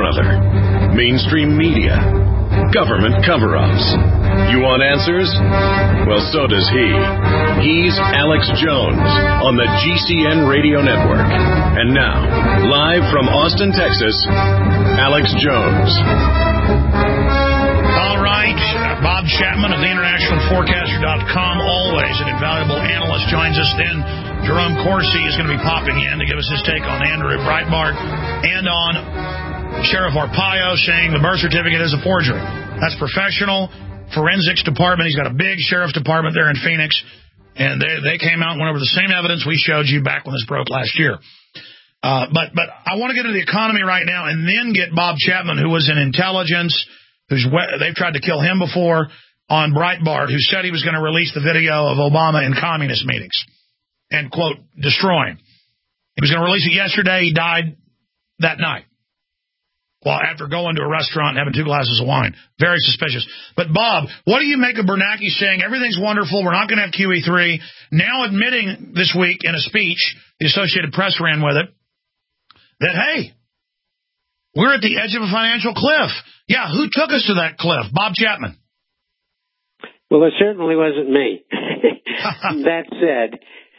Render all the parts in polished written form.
or other. Mainstream media. Government cover-ups. You want answers? Well, so does he. He's Alex Jones on the GCN Radio Network. And now, live from Austin, Texas, Alex Jones. All right. Bob Chapman of the InternationalForecaster.com, always an invaluable analyst, joins us. Then Jerome Corsi is going to be popping in to give us his take on Andrew Breitbart and on Sheriff Arpaio saying the birth certificate is a forgery. That's professional forensics department. He's got a big sheriff's department there in Phoenix, and they came out and went over the same evidence we showed you back when this broke last year. But I want to get to the economy right now and then get Bob Chapman, who was in intelligence, they've tried to kill him before, on Breitbart, who said he was going to release the video of Obama in communist meetings and, quote, destroy him. He was going to release it yesterday. He died that night. Well, after going to a restaurant and having 2 glasses of wine. Very suspicious. But, Bob, what do you make of Bernanke saying everything's wonderful, we're not going to have QE3, now admitting this week in a speech, the Associated Press ran with it, that, hey, we're at the edge of a financial cliff. Yeah, who took us to that cliff? Bob Chapman. Well, it certainly wasn't me. That said,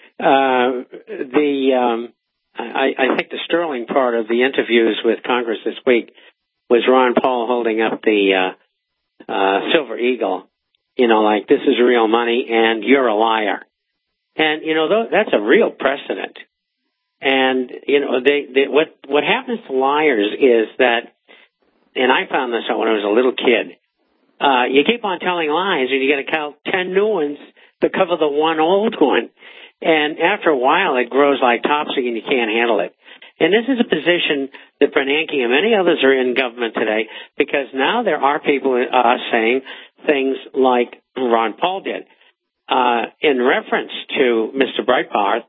I think the sterling part of the interviews with Congress this week was Ron Paul holding up the Silver Eagle, like this is real money and you're a liar. And, that's a real precedent. And, what happens to liars is that, and I found this out when I was a little kid, you keep on telling lies and you got to count 10 new ones to cover the one old one. And after a while, it grows like topsy and you can't handle it. And this is a position that Bernanke and many others are in government today, because now there are people saying things like Ron Paul did in reference to Mr. Breitbart.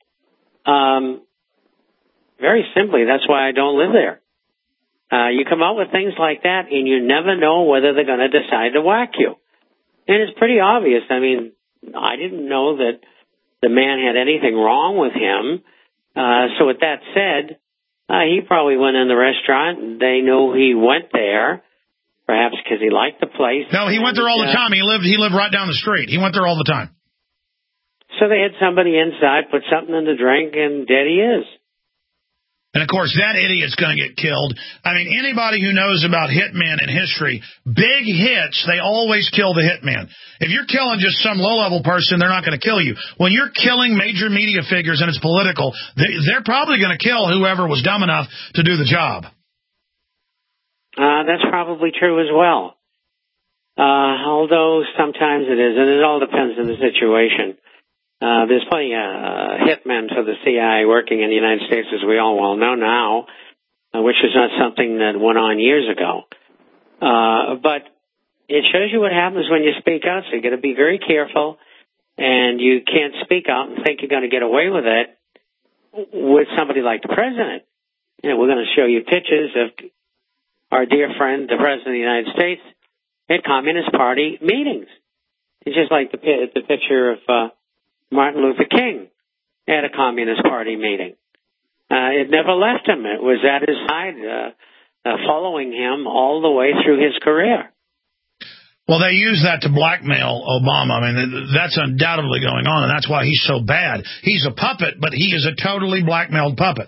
Very simply, that's why I don't live there. You come out with things like that, and you never know whether they're going to decide to whack you. And it's pretty obvious. I mean, I didn't know that the man had anything wrong with him. So with that said, he probably went in the restaurant and they knew he went there, perhaps because he liked the place. No, he went there all the time. He lived right down the street. He went there all the time. So they had somebody inside, put something in the drink, and dead he is. And, of course, that idiot's going to get killed. I mean, anybody who knows about hitmen in history, big hits, they always kill the hitman. If you're killing just some low-level person, they're not going to kill you. When you're killing major media figures and it's political, they're probably going to kill whoever was dumb enough to do the job. That's probably true as well. Although sometimes it is, and it all depends on the situation. There's plenty of hitmen for the CIA working in the United States, as we all well know now, which is not something that went on years ago. But it shows you what happens when you speak out, so you got to be very careful, and you can't speak out and think you're going to get away with it with somebody like the president. We're going to show you pictures of our dear friend, the President of the United States, at Communist Party meetings. It's just like the picture of Martin Luther King at a Communist Party meeting. It never left him. It was at his side, following him all the way through his career. Well, they use that to blackmail Obama. I mean, that's undoubtedly going on, and that's why he's so bad. He's a puppet, but he is a totally blackmailed puppet.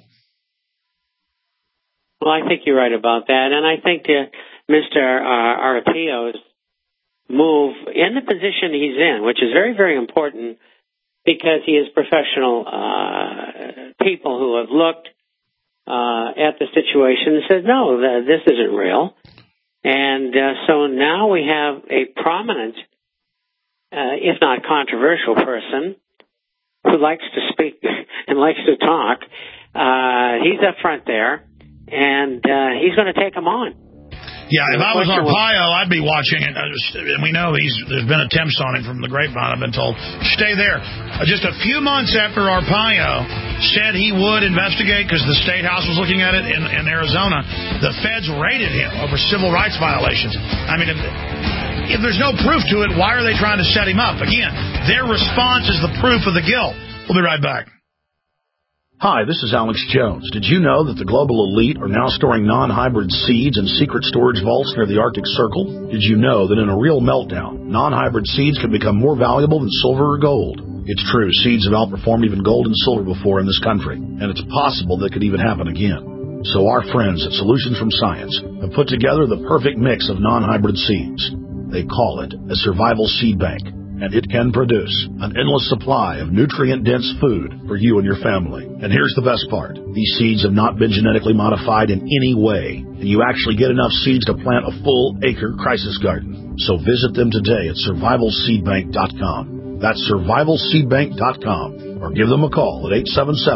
Well, I think you're right about that, and I think Mr. Arpaio's move in the position he's in, which is very, very important, because he has professional people who have looked at the situation and said, no, this isn't real. And so now we have a prominent, if not controversial person who likes to speak and likes to talk. He's up front there, and he's going to take him on. Yeah, if I was Arpaio, I'd be watching it. And we know there's been attempts on it from the grapevine, I've been told. Stay there. Just a few months after Arpaio said he would investigate, because the State House was looking at it in Arizona, the feds raided him over civil rights violations. I mean, if there's no proof to it, why are they trying to set him up? Again, their response is the proof of the guilt. We'll be right back. Hi, this is Alex Jones. Did you know that the global elite are now storing non-hybrid seeds in secret storage vaults near the Arctic Circle? Did you know that in a real meltdown, non-hybrid seeds can become more valuable than silver or gold? It's true, seeds have outperformed even gold and silver before in this country, and it's possible that could even happen again. So our friends at Solutions from Science have put together the perfect mix of non-hybrid seeds. They call it a survival seed bank, and it can produce an endless supply of nutrient-dense food for you and your family. And here's the best part. These seeds have not been genetically modified in any way, and you actually get enough seeds to plant a full-acre crisis garden. So visit them today at survivalseedbank.com. That's survivalseedbank.com, or give them a call at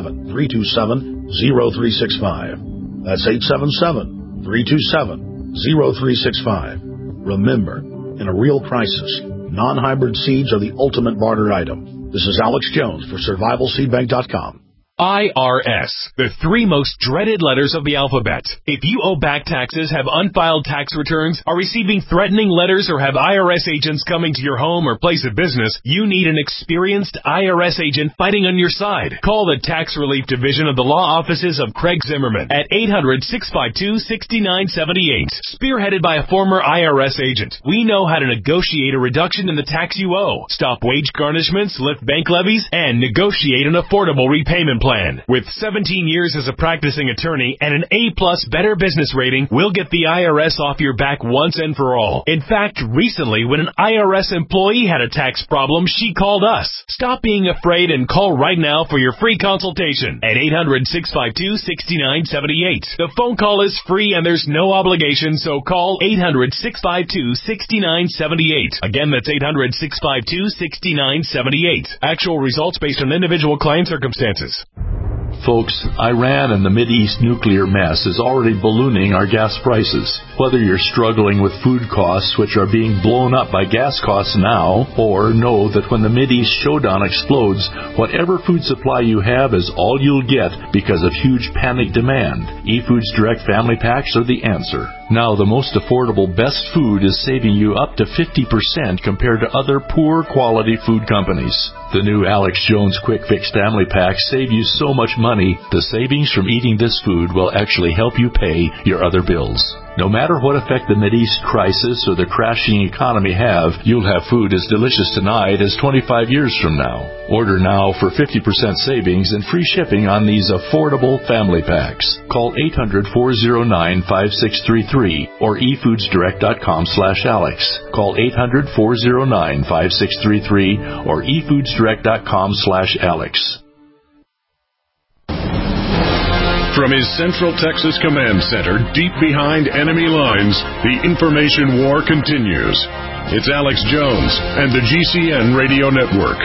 877-327-0365. That's 877-327-0365. Remember, in a real crisis, non-hybrid seeds are the ultimate barter item. This is Alex Jones for survivalseedbank.com. IRS, the three most dreaded letters of the alphabet. If you owe back taxes, have unfiled tax returns, are receiving threatening letters, or have IRS agents coming to your home or place of business, you need an experienced IRS agent fighting on your side. Call the Tax Relief Division of the law offices of Craig Zimmerman at 800-652-6978. Spearheaded by a former IRS agent, we know how to negotiate a reduction in the tax you owe, stop wage garnishments, lift bank levies, and negotiate an affordable repayment plan. With 17 years as a practicing attorney and an A-plus Better Business rating, we'll get the IRS off your back once and for all. In fact, recently, when an IRS employee had a tax problem, she called us. Stop being afraid and call right now for your free consultation at 800-652-6978. The phone call is free and there's no obligation, so call 800-652-6978. Again, that's 800-652-6978. Actual results based on individual client circumstances. Folks, Iran and the Mideast nuclear mess is already ballooning our gas prices. Whether you're struggling with food costs, which are being blown up by gas costs now, or know that when the Mideast showdown explodes, whatever food supply you have is all you'll get because of huge panic demand, eFoods Direct Family Packs are the answer. Now, the most affordable best food is saving you up to 50% compared to other poor quality food companies. The new Alex Jones Quick Fix Family Packs save you so much money, the savings from eating this food will actually help you pay your other bills. No matter what effect the Mideast crisis or the crashing economy have, you'll have food as delicious tonight as 25 years from now. Order now for 50% savings and free shipping on these affordable family packs. Call 800-409-5633 or efoodsdirect.com/Alex. Call 800-409-5633 or efoodsdirect.com/Alex. From his Central Texas Command Center, deep behind enemy lines, the information war continues. It's Alex Jones and the GCN Radio Network.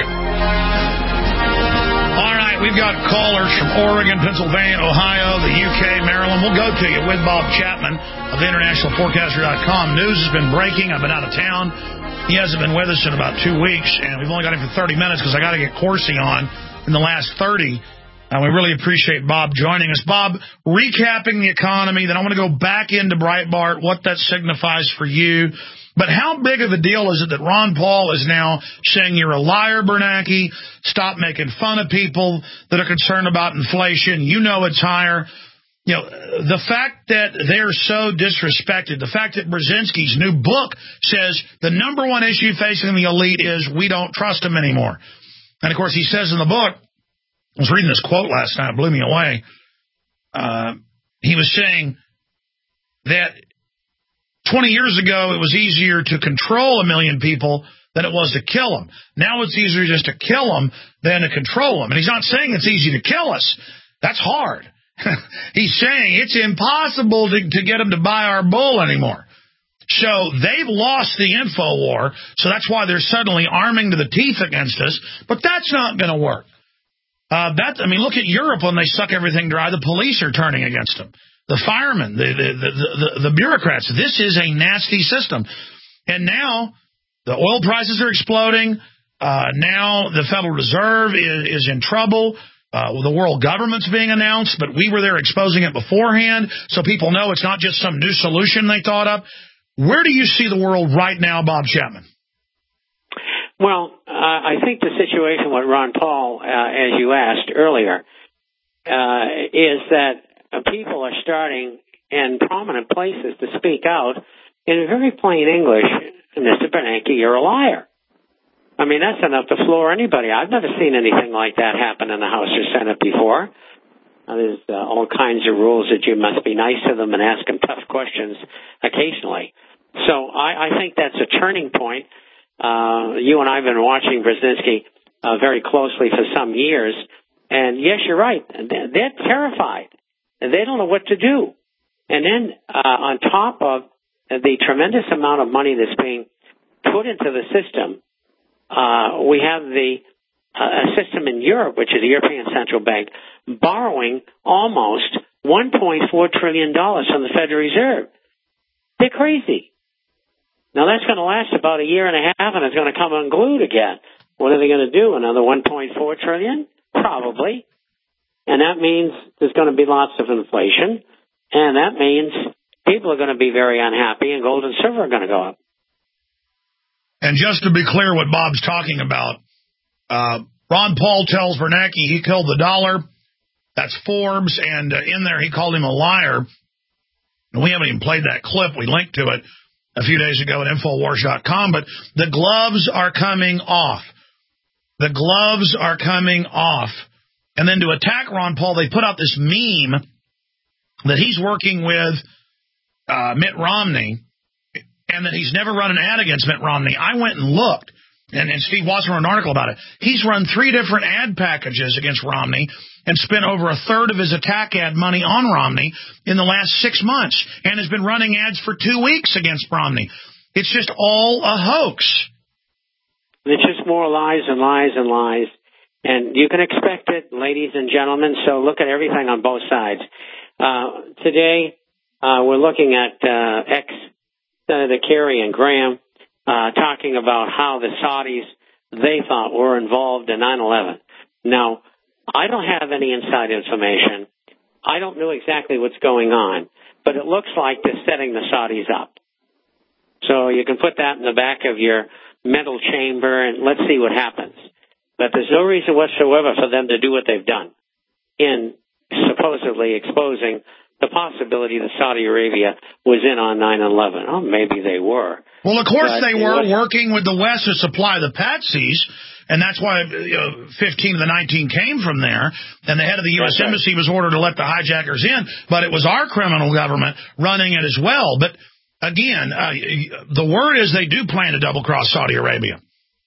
All right, we've got callers from Oregon, Pennsylvania, Ohio, the UK, Maryland. We'll go to you with Bob Chapman of the InternationalForecaster.com. News has been breaking. I've been out of town. He hasn't been with us in about 2 weeks, and we've only got him for 30 minutes because I got to get Corsi on in the last 30. And we really appreciate Bob joining us. Bob, recapping the economy, then I want to go back into Breitbart, what that signifies for you. But how big of a deal is it that Ron Paul is now saying you're a liar, Bernanke, stop making fun of people that are concerned about inflation, you know it's higher. You know, the fact that they're so disrespected, the fact that Brzezinski's new book says the number one issue facing the elite is we don't trust them anymore. And, of course, he says in the book, I was reading this quote last night, it blew me away. He was saying that 20 years ago it was easier to control 1 million people than it was to kill them. Now it's easier just to kill them than to control them. And he's not saying it's easy to kill us. That's hard. He's saying it's impossible to get them to buy our bull anymore. So they've lost the info war, so that's why they're suddenly arming to the teeth against us. But that's not going to work. Look at Europe when they suck everything dry. The police are turning against them. The firemen, the bureaucrats. This is a nasty system. And now the oil prices are exploding. Now the Federal Reserve is in trouble. The world government's being announced, but we were there exposing it beforehand so people know it's not just some new solution they thought up. Where do you see the world right now, Bob Chapman? Well, I think the situation with Ron Paul, as you asked earlier, is that people are starting in prominent places to speak out in very plain English. Mr. Bernanke, you're a liar. I mean, that's enough to floor anybody. I've never seen anything like that happen in the House or Senate before. There's all kinds of rules that you must be nice to them and ask them tough questions occasionally. So I think that's a turning point. You and I have been watching Brzezinski very closely for some years. And yes, you're right. They're terrified. They don't know what to do. And then on top of the tremendous amount of money that's being put into the system, we have a system in Europe, which is the European Central Bank, borrowing almost $1.4 trillion from the Federal Reserve. They're crazy. Now, that's going to last about a year and a half, and it's going to come unglued again. What are they going to do, another $1.4 trillion? Probably. And that means there's going to be lots of inflation, and that means people are going to be very unhappy, and gold and silver are going to go up. And just to be clear what Bob's talking about, Ron Paul tells Bernanke he killed the dollar. That's Forbes, and in there he called him a liar. And we haven't even played that clip. We linked to it a few days ago at Infowars.com, but the gloves are coming off. The gloves are coming off. And then to attack Ron Paul, they put out this meme that he's working with Mitt Romney and that he's never run an ad against Mitt Romney. I went and looked, and Steve Watson wrote an article about it. He's run 3 different ad packages against Romney and spent over a third of his attack ad money on Romney in the last 6 months and has been running ads for 2 weeks against Romney. It's just all a hoax. It's just more lies and lies and lies. And you can expect it, ladies and gentlemen, so look at everything on both sides. Today, we're looking at ex-Senator Kerry and Graham talking about how the Saudis, they thought, were involved in 9/11. Now, I don't have any inside information. I don't know exactly what's going on, but it looks like they're setting the Saudis up. So you can put that in the back of your mental chamber, and let's see what happens. But there's no reason whatsoever for them to do what they've done in supposedly exposing the possibility that Saudi Arabia was in on 9/11. Oh, maybe they were. Well, of course they were working with the West to supply the patsies, and that's why 15 of the 19 came from there, and the head of the U.S. Embassy was ordered to let the hijackers in, but it was our criminal government running it as well. But again, the word is they do plan to double-cross Saudi Arabia.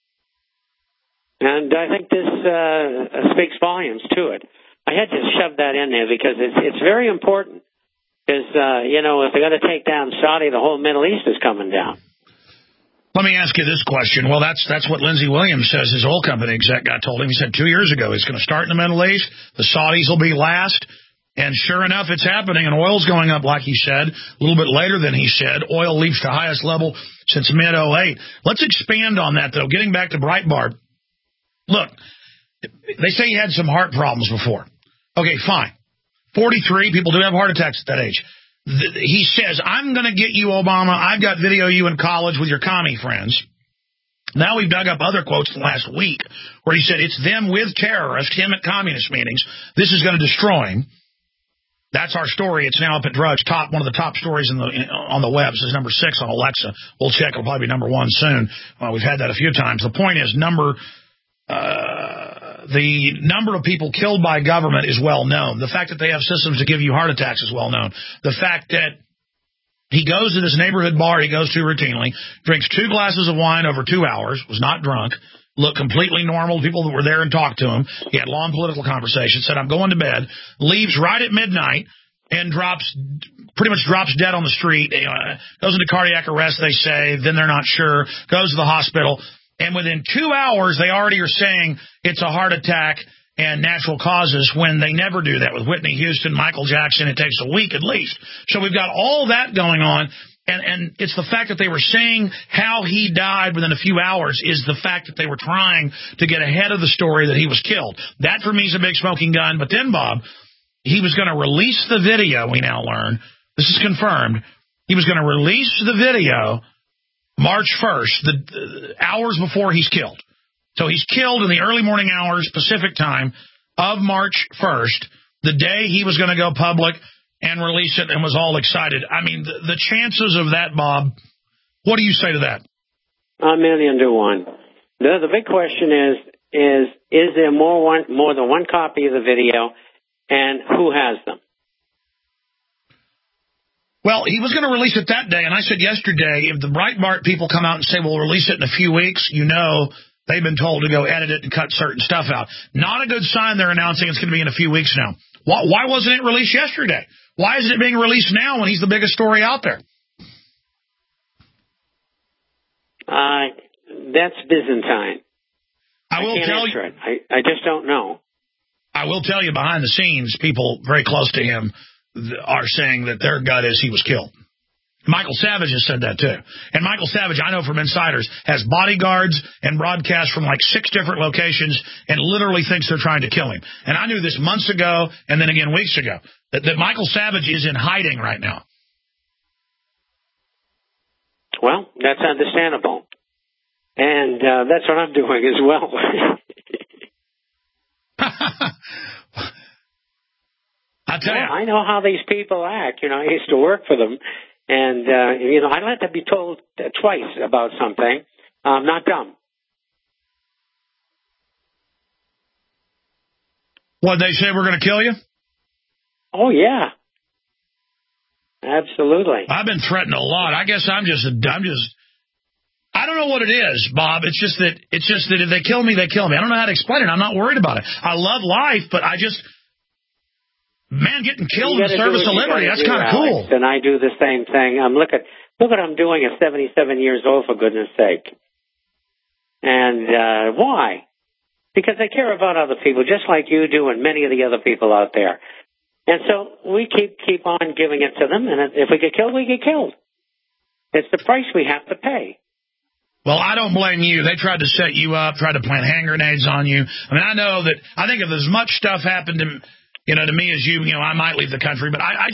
And I think this speaks volumes to it. I had to shove that in there because it's very important. Because, if they're going to take down Saudi, the whole Middle East is coming down. Let me ask you this question. Well, that's what Lindsey Williams says his oil company exec guy told him. He said 2 years ago he's going to start in the Middle East. The Saudis will be last. And sure enough, it's happening, and oil's going up, like he said, a little bit later than he said. Oil leaps to highest level since mid-08. Let's expand on that, though. Getting back to Breitbart. Look, they say he had some heart problems before. Okay, fine. 43, people do have heart attacks at that age. He says, I'm going to get you, Obama. I've got video of you in college with your commie friends. Now we've dug up other quotes from last week where he said it's them with terrorists, him at communist meetings. This is going to destroy him. That's our story. It's now up at Drudge, one of the top stories on the web. This is number 6 on Alexa. We'll check. It'll probably be number 1 soon. We've had that a few times. The point is the number of people killed by government is well known. The fact that they have systems to give you heart attacks is well known. The fact that he goes to this neighborhood bar he goes to routinely, drinks 2 glasses of wine over 2 hours, was not drunk, looked completely normal. People that were there and talked to him. He had long political conversations, said, I'm going to bed, leaves right at midnight, and pretty much drops dead on the street. Goes into cardiac arrest, they say. Then they're not sure. Goes to the hospital. And within 2 hours, they already are saying it's a heart attack and natural causes when they never do that. With Whitney Houston, Michael Jackson, it takes a week at least. So we've got all that going on. And it's the fact that they were saying how he died within a few hours is the fact that they were trying to get ahead of the story that he was killed. That, for me, is a big smoking gun. But then, Bob, he was going to release the video, we now learn. This is confirmed. He was going to release the video March 1st, the hours before he's killed. So he's killed in the early morning hours, Pacific time, of March 1st. the day he was going to go public and release it and was all excited. I mean, the chances of that, Bob, what do you say to that? 1,000,000 to 1. The big question is there more than one copy of the video, and who has them? Well, he was going to release it that day, and I said yesterday, if the Breitbart people come out and say, we'll release it in a few weeks, you know they've been told to go edit it and cut certain stuff out. Not a good sign they're announcing it's going to be in a few weeks now. Why wasn't it released yesterday? Why isn't it being released now when he's the biggest story out there? That's Byzantine. I will tell you. I just don't know. I will tell you, behind the scenes, people very close to him are saying that their gut is he was killed. Michael Savage has said that, too. And Michael Savage, I know from insiders, has bodyguards and broadcasts from like 6 different locations and literally thinks they're trying to kill him. And I knew this months ago and then again weeks ago, that Michael Savage is in hiding right now. Well, that's understandable. And that's what I'm doing as well. I tell you, I know how these people act. I used to work for them. And, I like to be told twice about something. I'm not dumb. What, they say we're going to kill you? Oh, yeah. Absolutely. I've been threatened a lot. I guess I don't know what it is, Bob. It's just that if they kill me, they kill me. I don't know how to explain it. I'm not worried about it. I love life, but man, getting killed in the service of liberty, that's kind of cool. And I do the same thing. Look what I'm doing at 77 years old, for goodness sake. And why? Because I care about other people, just like you do and many of the other people out there. And so we keep on giving it to them, and if we get killed, we get killed. It's the price we have to pay. Well, I don't blame you. They tried to set you up, tried to plant hand grenades on you. I mean, I think if as much stuff happened to me as you, I might leave the country, but I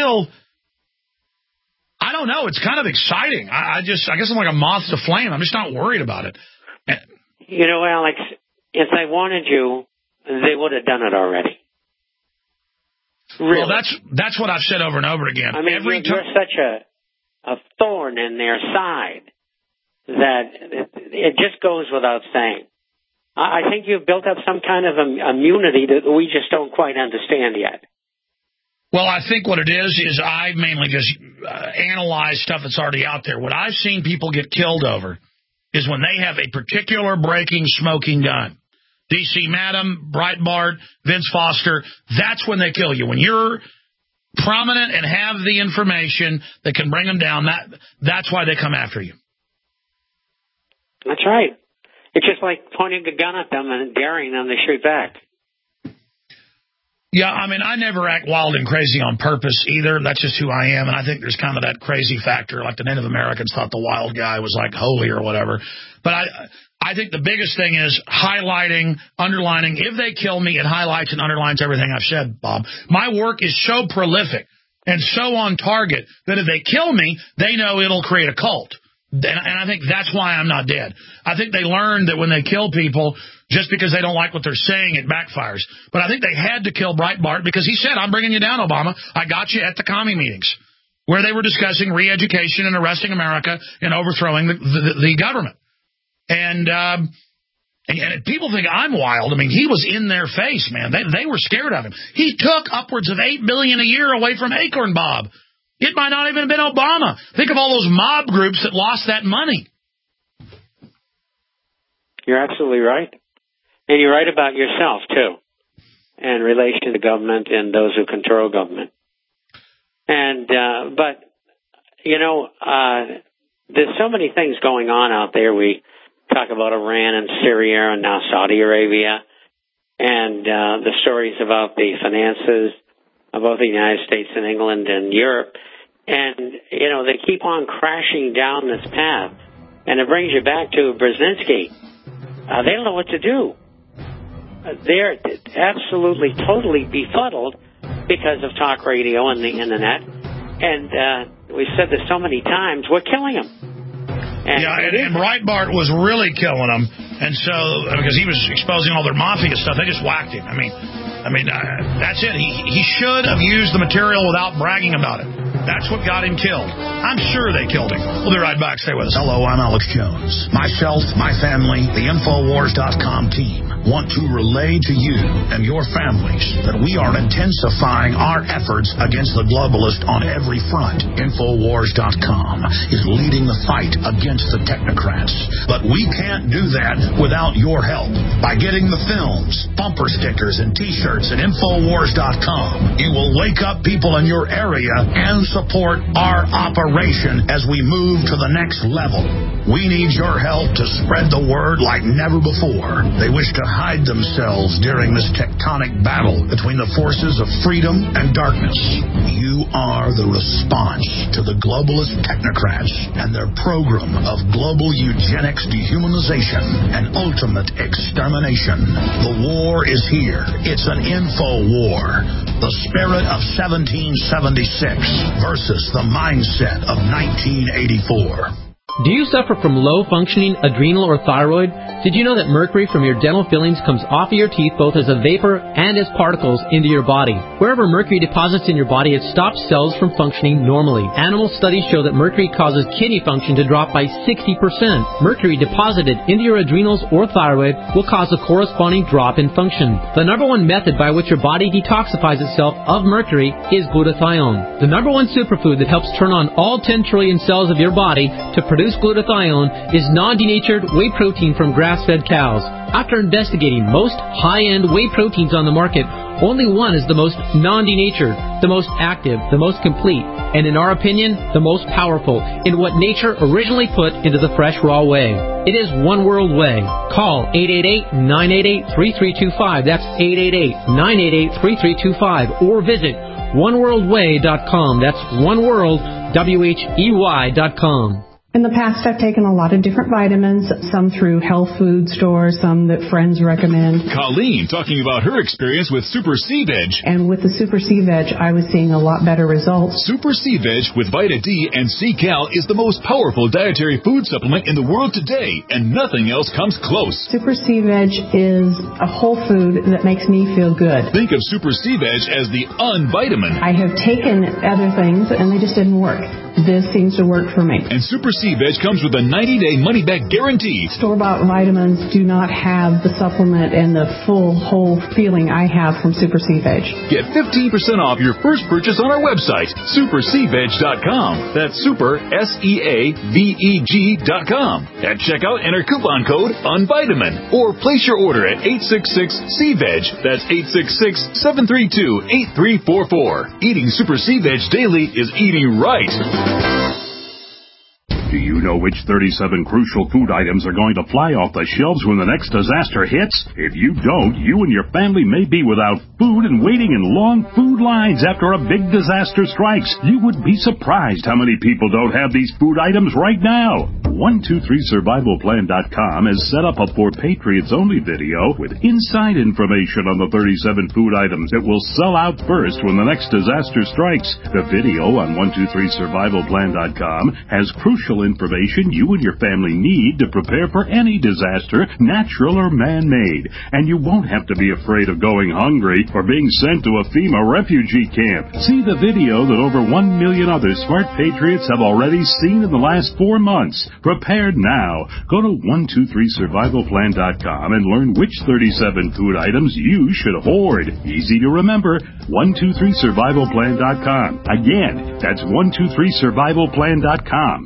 don't know. It's kind of exciting. I guess I'm like a moth to flame. I'm just not worried about it. Alex, if they wanted you, they would have done it already. Really? Well, that's what I've said over and over again. I mean, you're such a thorn in their side that it just goes without saying. I think you've built up some kind of immunity that we just don't quite understand yet. Well, I think what it is I mainly just analyze stuff that's already out there. What I've seen people get killed over is when they have a particular breaking, smoking gun. D.C. Madam, Breitbart, Vince Foster, that's when they kill you. When you're prominent and have the information that can bring them down, that's why they come after you. That's right. It's just like pointing a gun at them and daring them to shoot back. Yeah, I mean, I never act wild and crazy on purpose either. That's just who I am, and I think there's kind of that crazy factor. Like the Native Americans thought the wild guy was like holy or whatever. But I think the biggest thing is highlighting, underlining. If they kill me, it highlights and underlines everything I've said, Bob. My work is so prolific and so on target that if they kill me, they know it'll create a cult. And I think that's why I'm not dead. I think they learned that when they kill people, just because they don't like what they're saying, it backfires. But I think they had to kill Breitbart because he said, I'm bringing you down, Obama. I got you at the commie meetings where they were discussing re-education and arresting America and overthrowing the government. And people think I'm wild. I mean, he was in their face, man. They were scared of him. He took upwards of $8 billion a year away from Acorn, Bob. It might not even have been Obama. Think of all those mob groups that lost that money. You're absolutely right. And you're right about yourself, too, in relation to government and those who control government. And, but, there's so many things going on out there. We talk about Iran and Syria and now Saudi Arabia and the stories about the finances of both the United States and England and Europe. And, they keep on crashing down this path. And it brings you back to Brzezinski. They don't know what to do. They're absolutely, totally befuddled because of talk radio and the Internet. And we've said this so many times, we're killing them. And Breitbart was really killing them. And so, because he was exposing all their mafia stuff, they just whacked him. I mean, I mean, that's it. He should have used the material without bragging about it. That's what got him killed. I'm sure they killed him. We'll be right back. Stay with us. Hello, I'm Alex Jones. Myself, my family, the Infowars.com team want to relay to you and your families that we are intensifying our efforts against the globalist on every front. Infowars.com is leading the fight against the technocrats. But we can't do that without your help. By getting the films, bumper stickers, and T-shirts at Infowars.com, you will wake up people in your area and support our operation as we move to the next level. We need your help to spread the word like never before. They wish to hide themselves during this tectonic battle between the forces of freedom and darkness. You are the response to the globalist technocrats and their program of global eugenics, dehumanization, and ultimate extermination. The war is here. It's an info war. The spirit of 1776 versus the mindset of 1984. Do you suffer from low-functioning adrenal or thyroid? Did you know that mercury from your dental fillings comes off of your teeth both as a vapor and as particles into your body? Wherever mercury deposits in your body, it stops cells from functioning normally. Animal studies show that mercury causes kidney function to drop by 60%. Mercury deposited into your adrenals or thyroid will cause a corresponding drop in function. The number one method by which your body detoxifies itself of mercury is glutathione. The number one superfood that helps turn on all 10 trillion cells of your body to produce glutathione is non-denatured whey protein from grass-fed cows. After investigating most high-end whey proteins on the market, only one is the most non-denatured, the most active, the most complete, and in our opinion, the most powerful in what nature originally put into the fresh raw whey. It is One World Whey. Call 888-988-3325. That's 888-988-3325. Or visit oneworldwhey.com. That's oneworld.com. In the past, I've taken a lot of different vitamins, some through health food stores, some that friends recommend. Colleen talking about her experience with Super C-Veg. And with the Super C-Veg, I was seeing a lot better results. Super C-Veg with Vita D and C-Cal is the most powerful dietary food supplement in the world today, and nothing else comes close. Super C-Veg is a whole food that makes me feel good. Think of Super C-Veg as the unvitamin. I have taken other things, and they just didn't work. This seems to work for me. And Super C-Veg comes with a 90-day money-back guarantee. Store-bought vitamins do not have the supplement and the full, whole feeling I have from Super C-Veg. Get 15% off your first purchase on our website, supercveg.com. That's super, SEAVEG.com. At checkout, enter coupon code UNVITAMIN. Or place your order at 866-C-VEG. That's 866-732-8344. Eating Super C-Veg daily is eating right. Do you know which 37 crucial food items are going to fly off the shelves when the next disaster hits? If you don't, you and your family may be without food and waiting in long food lines after a big disaster strikes. You would be surprised how many people don't have these food items right now. 123survivalplan.com has set up a For Patriots Only video with inside information on the 37 food items that will sell out first when the next disaster strikes. The video on 123survivalplan.com has crucial information you and your family need to prepare for any disaster, natural or man-made. And you won't have to be afraid of going hungry or being sent to a FEMA refugee camp. See the video that over 1 million other smart patriots have already seen in the last 4 months. Prepared now. Go to 123survivalplan.com and learn which 37 food items you should hoard. Easy to remember. 123survivalplan.com. Again, that's 123survivalplan.com.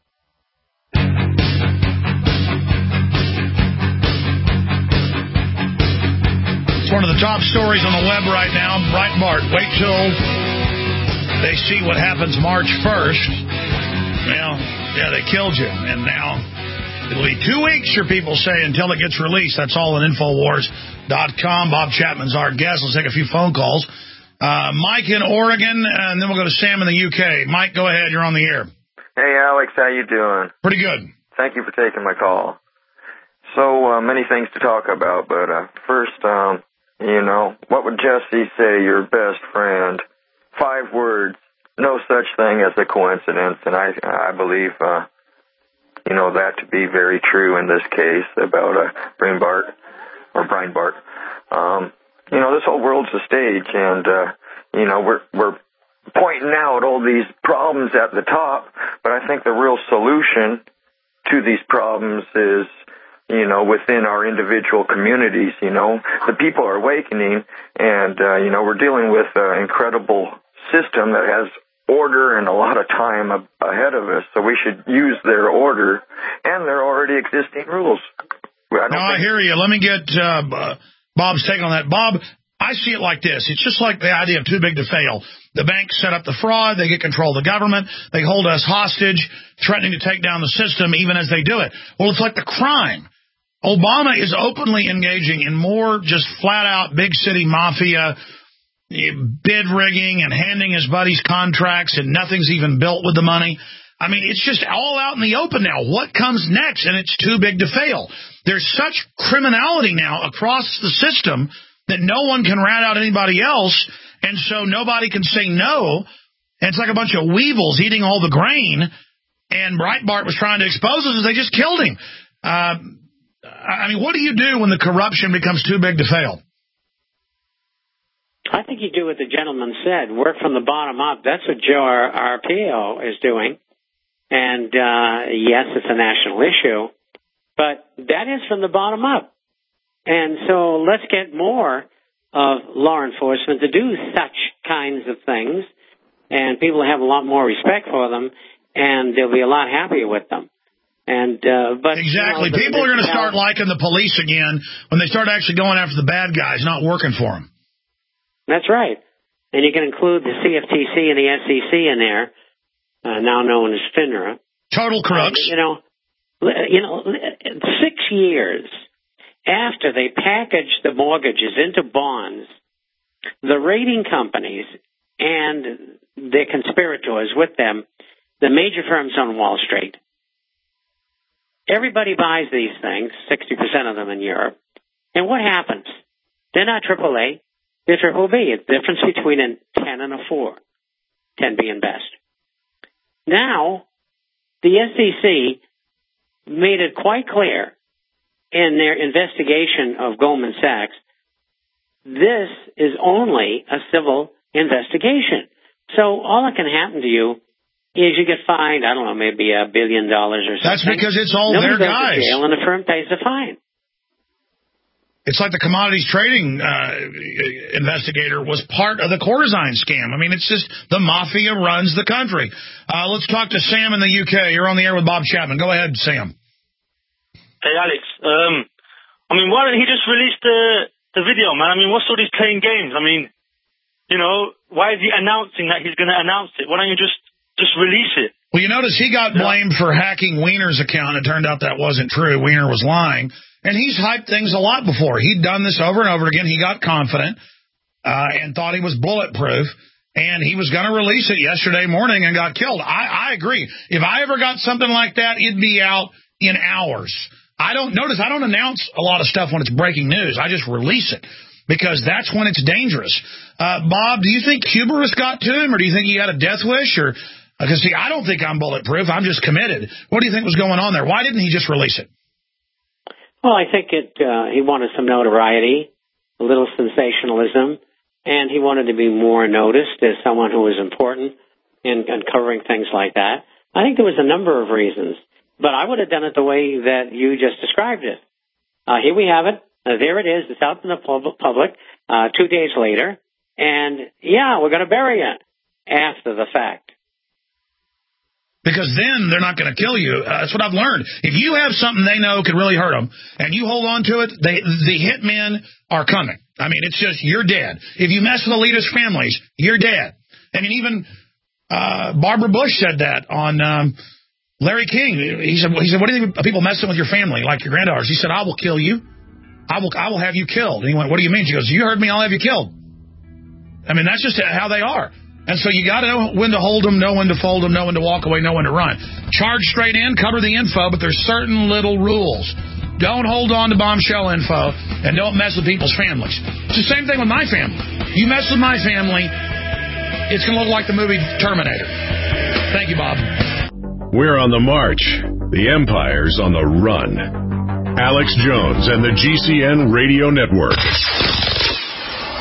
One of the top stories on the web right now, Breitbart. Wait till they see what happens March 1st. Well, yeah, they killed you. And now it'll be 2 weeks, your people say, until it gets released. That's all on Infowars.com. Bob Chapman's our guest. Let's take a few phone calls. Mike in Oregon, and then we'll go to Sam in the UK. Mike, go ahead. You're on the air. Hey, Alex. How you doing? Pretty good. Thank you for taking my call. So many things to talk about, but first, what would Jesse say, your best friend? 5 words, no such thing as a coincidence, and I believe, that to be very true in this case about Brian Bart. you know, this whole world's a stage, and, you know, we're pointing out all these problems at the top, but I think the real solution to these problems is, you know, within our individual communities. You know, the people are awakening, and, you know, we're dealing with an incredible system that has order and a lot of time ahead of us, so we should use their order and their already existing rules. I hear you. Let me get Bob's take on that. Bob, I see it like this. It's just like the idea of too big to fail. The banks set up the fraud. They get control of the government. They hold us hostage, threatening to take down the system even as they do it. Well, it's like the crime. Obama is openly engaging in more just flat-out big city mafia bid rigging and handing his buddies contracts, and nothing's even built with the money. I mean, it's just all out in the open now. What comes next? And it's too big to fail. There's such criminality now across the system that no one can rat out anybody else, and so nobody can say no. And it's like a bunch of weevils eating all the grain, and Breitbart was trying to expose us, and they just killed him. I mean, what do you do when the corruption becomes too big to fail? I think you do what the gentleman said, work from the bottom up. That's what Joe Arpaio is doing. And, yes, it's a national issue, but that is from the bottom up. And so let's get more of law enforcement to do such kinds of things, and people will have a lot more respect for them, and they'll be a lot happier with them. And but exactly, you know, people are going to start liking the police again when they start actually going after the bad guys, not working for them. That's right. And you can include the CFTC and the SEC in there, now known as FINRA. Total crooks. 6 years after they packaged the mortgages into bonds, the rating companies and their conspirators with them, the major firms on Wall Street, everybody buys these things, 60% of them in Europe. And what happens? They're not AAA. They're triple B. It's the difference between a 10 and a 4, 10 being best. Now, the SEC made it quite clear in their investigation of Goldman Sachs, this is only a civil investigation. So all that can happen to you is you get fined, I don't know, maybe $1 billion or something. That's because it's all Nobody their goes guys. to jail and the firm pays the fine. It's like the commodities trading investigator was part of the Corzine scam. I mean, it's just the mafia runs the country. Let's talk to Sam in the UK. You're on the air with Bob Chapman. Go ahead, Sam. Hey, Alex. I mean, why don't he just release the video, man? I mean, what's all these playing games? I mean, you know, why is he announcing that he's going to announce it? Why don't you just release it? Well, you notice he got blamed for hacking Weiner's account. It turned out that wasn't true. Weiner was lying. And he's hyped things a lot before. He'd done this over and over again. He got confident and thought he was bulletproof, and he was going to release it yesterday morning and got killed. I agree. If I ever got something like that, it'd be out in hours. I don't announce a lot of stuff when it's breaking news. I just release it because that's when it's dangerous. Bob, do you think hubris got to him, or do you think he had a death wish? Or because, see, I don't think I'm bulletproof. I'm just committed. What do you think was going on there? Why didn't he just release it? Well, I think he wanted some notoriety, a little sensationalism, and he wanted to be more noticed as someone who was important in covering things like that. I think there was a number of reasons, but I would have done it the way that you just described it. Here we have it. There it is. It's out in the public 2 days later, and, yeah, we're going to bury it after the fact. Because then they're not going to kill you. That's what I've learned. If you have something they know could really hurt them, and you hold on to it, the hitmen are coming. I mean, it's just, you're dead. If you mess with the leaders' families, you're dead. I mean, even Barbara Bush said that on Larry King. He said, what do you think of people messing with your family, like your granddaughters? He said, I will kill you. I will have you killed. And he went, what do you mean? She goes, you heard me, I'll have you killed. I mean, that's just how they are. And so you got to know when to hold them, know when to fold them, know when to walk away, know when to run. Charge straight in, cover the info, but there's certain little rules. Don't hold on to bombshell info, and don't mess with people's families. It's the same thing with my family. You mess with my family, it's going to look like the movie Terminator. Thank you, Bob. We're on the march. The empire's on the run. Alex Jones and the GCN Radio Network.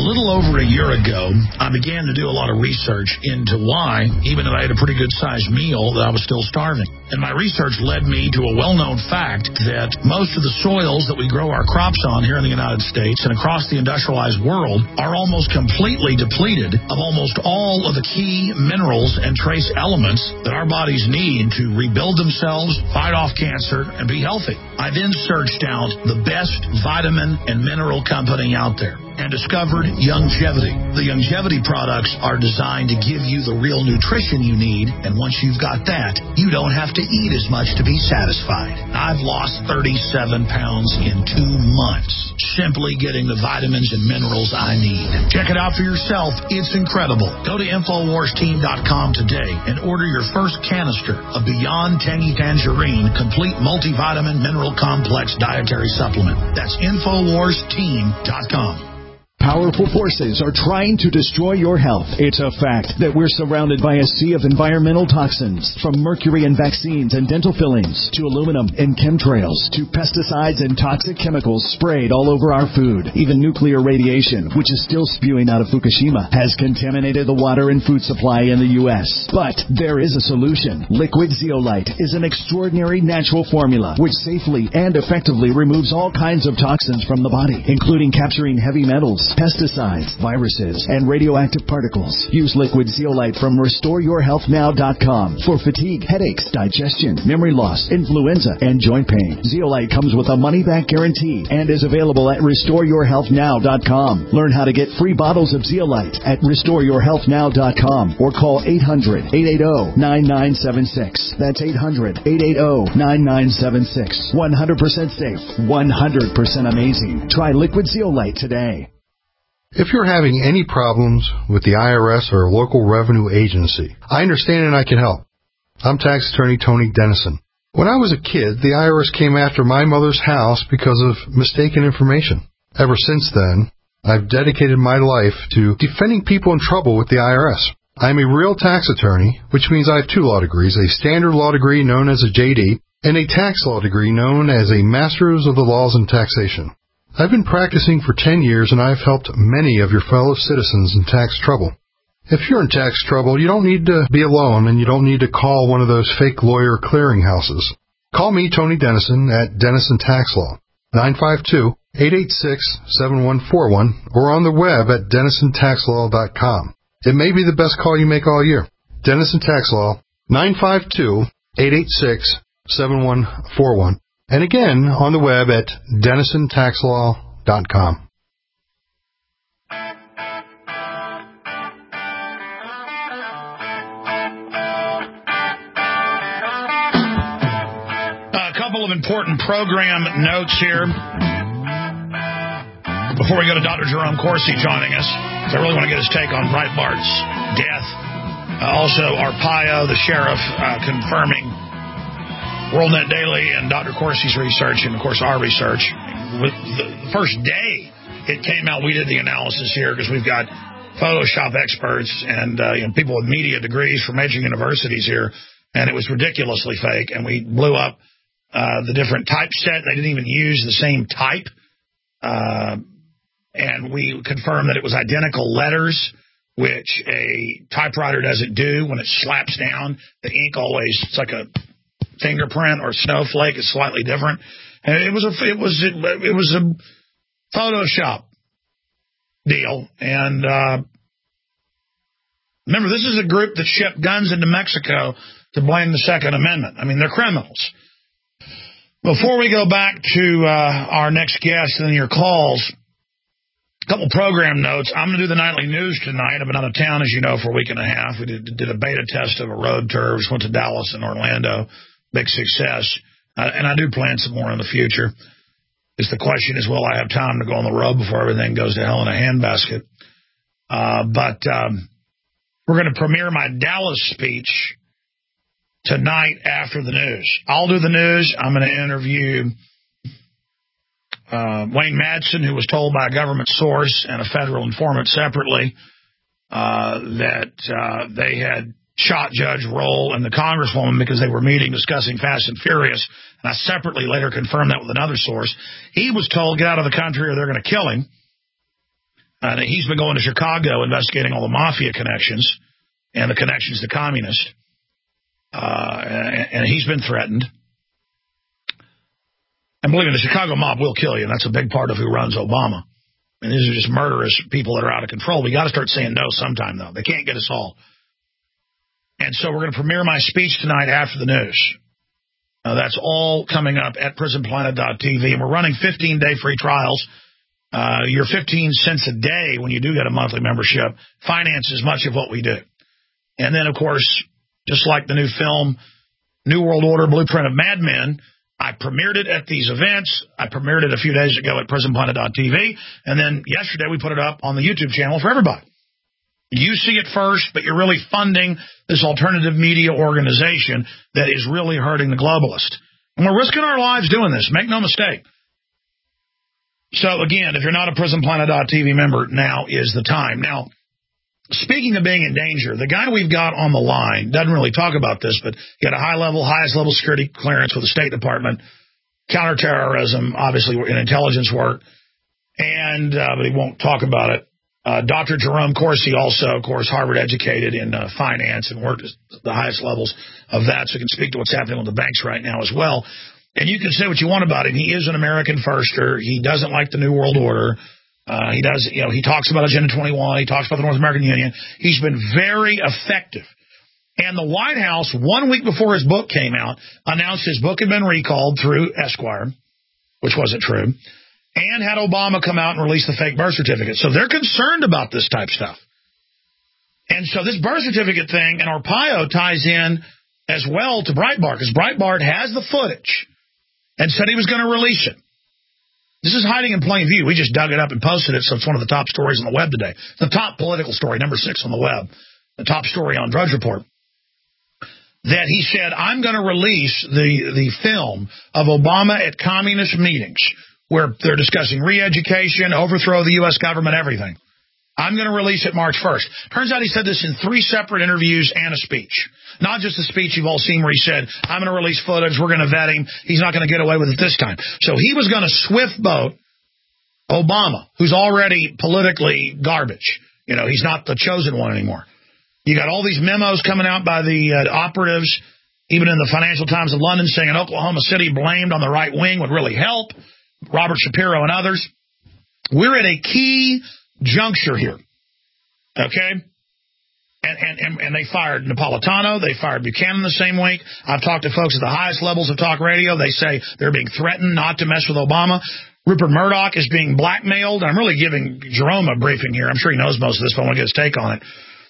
little over a year ago, I began to do a lot of research into why, even though I had a pretty good-sized meal, that I was still starving. And my research led me to a well-known fact that most of the soils that we grow our crops on here in the United States and across the industrialized world are almost completely depleted of almost all of the key minerals and trace elements that our bodies need to rebuild themselves, fight off cancer, and be healthy. I then searched out the best vitamin and mineral company out there and discovered Youngevity. The Youngevity products are designed to give you the real nutrition you need, and once you've got that, you don't have to eat as much to be satisfied. I've lost 37 pounds in 2 months, simply getting the vitamins and minerals I need. Check it out for yourself. It's incredible. Go to InfoWarsTeam.com today and order your first canister of Beyond Tangy Tangerine Complete Multivitamin Mineral Complex Dietary Supplement. That's InfoWarsTeam.com. Powerful forces are trying to destroy your health. It's a fact that we're surrounded by a sea of environmental toxins, from mercury in vaccines and dental fillings, to aluminum in chemtrails, to pesticides and toxic chemicals sprayed all over our food. Even nuclear radiation, which is still spewing out of Fukushima, has contaminated the water and food supply in the U.S. But there is a solution. Liquid Zeolite is an extraordinary natural formula which safely and effectively removes all kinds of toxins from the body, including capturing heavy metals, pesticides, viruses, and radioactive particles. Use Liquid Zeolite from RestoreYourHealthNow.com for fatigue, headaches, digestion, memory loss, influenza, and joint pain. Zeolite comes with a money-back guarantee and is available at RestoreYourHealthNow.com. Learn how to get free bottles of Zeolite at RestoreYourHealthNow.com or call 800-880-9976. That's 800-880-9976. 100% safe, 100% amazing. Try Liquid Zeolite today. If you're having any problems with the IRS or a local revenue agency, I understand and I can help. I'm tax attorney Tony Dennison. When I was a kid, the IRS came after my mother's house because of mistaken information. Ever since then, I've dedicated my life to defending people in trouble with the IRS. I'm a real tax attorney, which means I have 2 law degrees, a standard law degree known as a JD, and a tax law degree known as a Master's of the Laws in Taxation. I've been practicing for 10 years, and I've helped many of your fellow citizens in tax trouble. If you're in tax trouble, you don't need to be alone, and you don't need to call one of those fake lawyer clearinghouses. Call me, Tony Dennison, at Dennison Tax Law, 952-886-7141, or on the web at DennisonTaxLaw.com. It may be the best call you make all year. Dennison Tax Law, 952-886-7141. And again, on the web at DennisonTaxLaw.com. A couple of important program notes here before we go to Dr. Jerome Corsi joining us. I really want to get his take on Breitbart's death. Also, Arpaio, the sheriff, confirming WorldNet Daily and Dr. Corsi's research, and, of course, our research. The first day it came out, we did the analysis here because we've got Photoshop experts and people with media degrees from major universities here, and it was ridiculously fake, and we blew up the different typeset. They didn't even use the same type, and we confirmed that it was identical letters, which a typewriter doesn't do. When it slaps down, the ink always, it's like a fingerprint or snowflake is slightly different, and it was a Photoshop deal. And remember, this is a group that shipped guns into Mexico to blame the Second Amendment. I mean, they're criminals. Before we go back to our next guest and your calls, a couple program notes. I'm going to do the nightly news tonight. I've been out of town, as you know, for a week and a half. We did a beta test of a road tour. We went to Dallas and Orlando. Big success. And I do plan some more in the future. Because the question is, will I have time to go on the road before everything goes to hell in a handbasket? But we're going to premiere my Dallas speech tonight after the news. I'll do the news. I'm going to interview Wayne Madsen, who was told by a government source and a federal informant separately that they had shot Judge Roll and the Congresswoman because they were meeting discussing Fast and Furious. And I separately later confirmed that with another source. He was told, get out of the country or they're going to kill him. And he's been going to Chicago investigating all the mafia connections and the connections to communists. And he's been threatened. And believe me, the Chicago mob will kill you. And that's a big part of who runs Obama. And these are just murderous people that are out of control. We got to start saying no sometime, though. They can't get us all. And so we're going to premiere my speech tonight after the news. That's all coming up at prisonplanet.tv. And we're running 15-day free trials. Your 15 cents a day when you do get a monthly membership finances much of what we do. And then, of course, just like the new film, New World Order Blueprint of Mad Men, I premiered it at these events. I premiered it a few days ago at prisonplanet.tv. And then yesterday we put it up on the YouTube channel for everybody. You see it first, but you're really funding this alternative media organization that is really hurting the globalists. And we're risking our lives doing this. Make no mistake. So, again, if you're not a prisonplanet.tv member, now is the time. Now, speaking of being in danger, the guy we've got on the line doesn't really talk about this, but he had a highest level security clearance with the State Department, counterterrorism, obviously in intelligence work, and but he won't talk about it. Dr. Jerome Corsi, also, of course, Harvard educated in finance and worked at the highest levels of that, so he can speak to what's happening with the banks right now as well. And you can say what you want about him. He is an American firster. He doesn't like the New World Order. He talks about Agenda 21. He talks about the North American Union. He's been very effective. And the White House, 1 week before his book came out, announced his book had been recalled through Esquire, which wasn't true, and had Obama come out and release the fake birth certificate. So they're concerned about this type stuff. And so this birth certificate thing and Arpaio ties in as well to Breitbart, because Breitbart has the footage and said he was going to release it. This is hiding in plain view. We just dug it up and posted it, so it's one of the top stories on the web today. The top political story, number 6 on the web, the top story on Drudge Report, that he said, I'm going to release the film of Obama at communist meetings where they're discussing re-education, overthrow of the U.S. government, everything. I'm going to release it March 1st. Turns out he said this in 3 separate interviews and a speech. Not just a speech you've all seen where he said, I'm going to release footage, we're going to vet him, he's not going to get away with it this time. So he was going to swift boat Obama, who's already politically garbage. You know, he's not the chosen one anymore. You got all these memos coming out by the operatives, even in the Financial Times of London, saying Oklahoma City blamed on the right wing would really help. Robert Shapiro and others. We're at a key juncture here, okay? And they fired Napolitano. They fired Buchanan the same week. I've talked to folks at the highest levels of talk radio. They say they're being threatened not to mess with Obama. Rupert Murdoch is being blackmailed. I'm really giving Jerome a briefing here. I'm sure he knows most of this, but I want to get his take on it.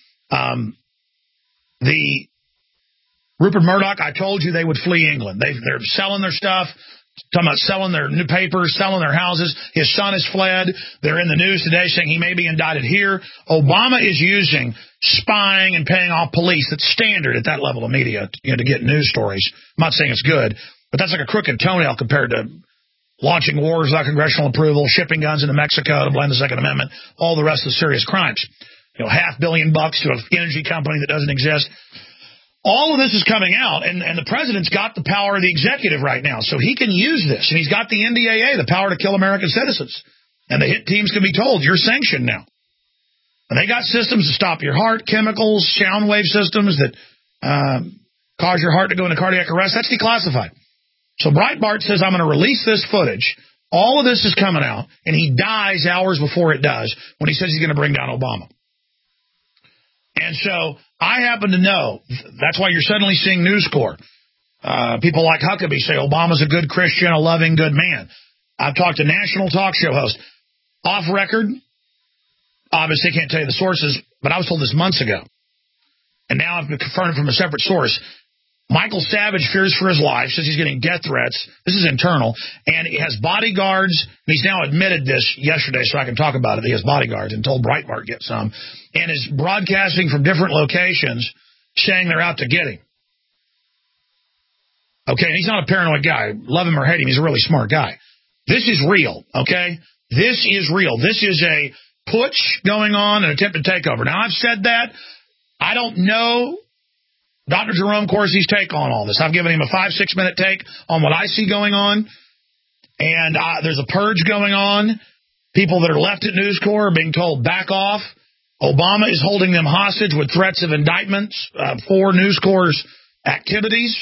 The Rupert Murdoch, I told you they would flee England. They're selling their stuff. Talking about selling their new papers, selling their houses. His son has fled. They're in the news today saying he may be indicted here. Obama is using spying and paying off police. That's standard at that level of media, to get news stories. I'm not saying it's good, but that's like a crooked toenail compared to launching wars without congressional approval, shipping guns into Mexico to blend the Second Amendment, all the rest of the serious crimes. $500 million to an energy company that doesn't exist. All of this is coming out, and the president's got the power of the executive right now, so he can use this. And he's got the NDAA, the power to kill American citizens. And the hit teams can be told, you're sanctioned now. And they got systems to stop your heart, chemicals, sound wave systems that cause your heart to go into cardiac arrest. That's declassified. So Breitbart says, I'm going to release this footage. All of this is coming out, and he dies hours before it does when he says he's going to bring down Obama. And so I happen to know, that's why you're suddenly seeing News Corps. People like Huckabee say Obama's a good Christian, a loving, good man. I've talked to national talk show hosts. Off record, obviously can't tell you the sources, but I was told this months ago. And now I've been confirmed from a separate source. Michael Savage fears for his life, says he's getting death threats. This is internal. And he has bodyguards. And he's now admitted this yesterday, so I can talk about it. He has bodyguards and told Breitbart get some. And is broadcasting from different locations saying they're out to get him. Okay, and he's not a paranoid guy. Love him or hate him, he's a really smart guy. This is real, okay? This is real. This is a putsch going on, an attempted takeover. Now, I've said that. I don't know Dr. Jerome Corsi's take on all this. I've given him a 5-6 minute take on what I see going on. And there's a purge going on. People that are left at News Corps are being told, back off. Obama is holding them hostage with threats of indictments for News Corps' activities.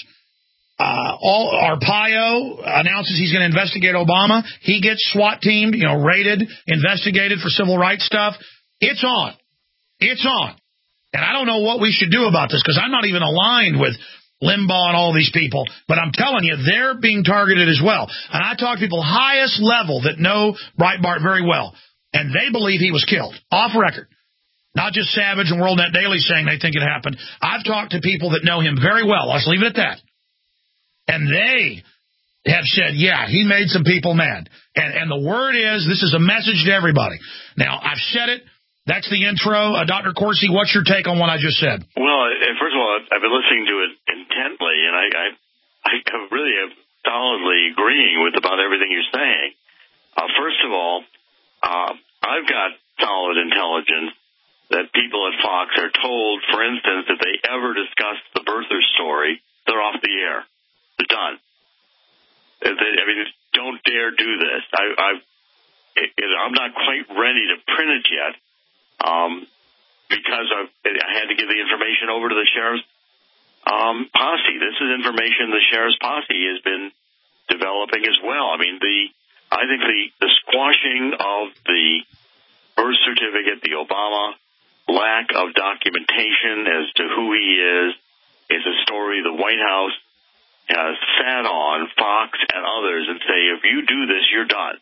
Arpaio announces he's going to investigate Obama. He gets SWAT teamed, raided, investigated for civil rights stuff. It's on. It's on. And I don't know what we should do about this, because I'm not even aligned with Limbaugh and all these people. But I'm telling you, they're being targeted as well. And I talk to people highest level that know Breitbart very well, and they believe he was killed, off record. Not just Savage and WorldNet Daily saying they think it happened. I've talked to people that know him very well. Let's leave it at that. And they have said, yeah, he made some people mad. And the word is, this is a message to everybody. Now, I've said it. That's the intro. Dr. Corsi, what's your take on what I just said? Well, first of all, I've been listening to it intently, and I really am solidly agreeing with about everything you're saying. First of all, I've got solid intelligence that people at Fox are told, for instance, if they ever discuss the birther story, they're off the air. They're done. Don't dare do this. I'm not quite ready to print it yet. Because I had to give the information over to the sheriff's posse. This is information the sheriff's posse has been developing as well. I think the squashing of the birth certificate, the Obama lack of documentation as to who he is a story the White House has sat on, Fox and others, and say, if you do this, you're done.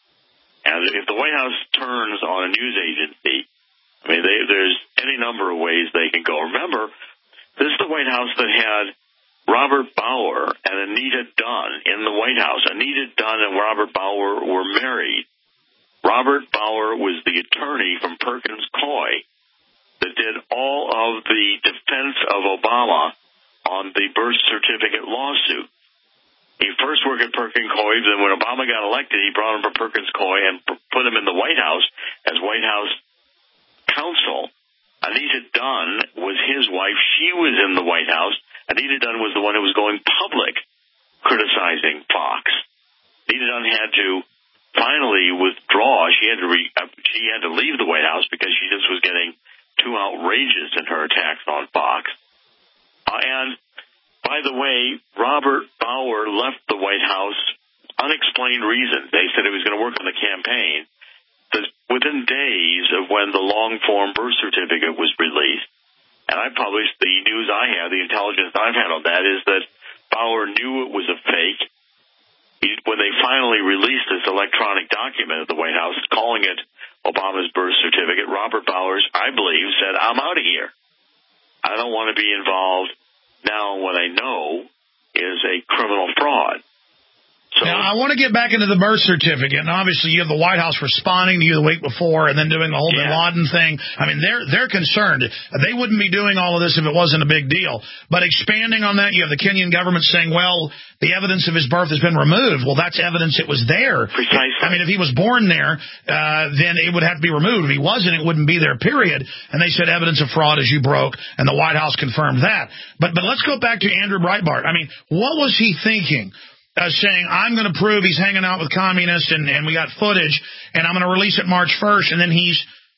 And if the White House turns on a news agency, there's any number of ways they can go. Remember, this is the White House that had Robert Bauer and Anita Dunn in the White House. Anita Dunn and Robert Bauer were married. Robert Bauer was the attorney from Perkins Coie that did all of the defense of Obama on the birth certificate lawsuit. He first worked at Perkins Coie, then when Obama got elected, he brought him from Perkins Coie and put him in the White House as White House counsel. Anita Dunn was his wife. She was in the White House. Anita Dunn was the one who was going public criticizing Fox. Anita Dunn had to finally withdraw. She had to leave the White House because she just was getting too outrageous in her attacks on Fox. And by the way, Robert Bauer left the White House unexplained reasons. They said he was going to work on the campaign. Within days of when the long-form birth certificate was released, and I published the news I have, the intelligence I've had on that, is that Bauer knew it was a fake. When they finally released this electronic document at the White House, calling it Obama's birth certificate, Robert Bauer, I believe, said, I'm out of here. I don't want to be involved now in what I know is a criminal fraud. Now, I want to get back into the birth certificate, and obviously you have the White House responding to you the week before and then doing the whole Bin Laden thing. They're concerned. They wouldn't be doing all of this if it wasn't a big deal. But expanding on that, you have the Kenyan government saying, well, the evidence of his birth has been removed. Well, that's evidence it was there. Precisely. If he was born there, then it would have to be removed. If he wasn't, it wouldn't be there, period. And they said evidence of fraud as you broke, and the White House confirmed that. But let's go back to Andrew Breitbart. What was he thinking? Saying, I'm going to prove he's hanging out with communists, and we got footage, and I'm going to release it March 1st, and then he's,